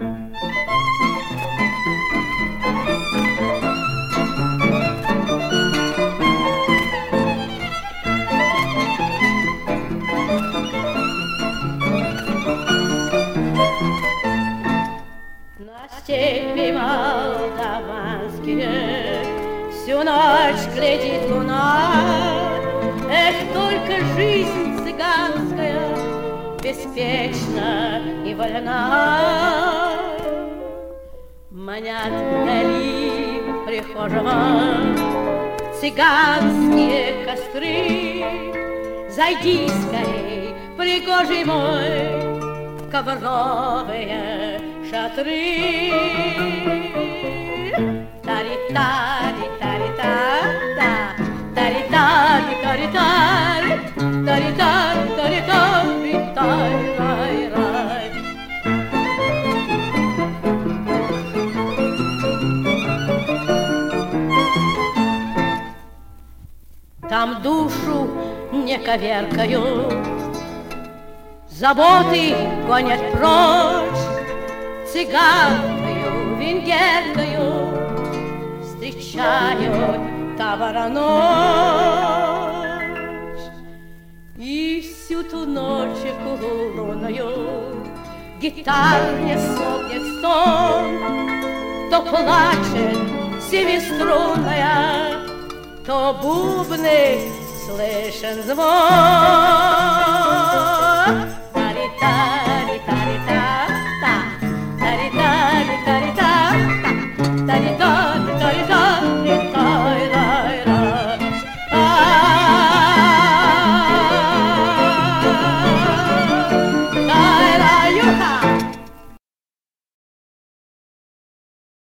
Степи молдаванские всю ночь глядит луна. Эх, только жизнь цыганская беспечна и вольна. Манят вдали прихожего цыганские костры. Зайди скорей, пригожий мой, в ковровые шатры. Тари-тари-тари-та-та, тари-тари-тари-тари, тари-тари-тари-тари-рай-рай. Там душу не коверкают, заботы гонят прочь. Цыганкою, венгеркою встречают табора ночь. И всю ту ночку луною гитар не смолкнет стон. То плачет семиструнная, то бубны слышен звон.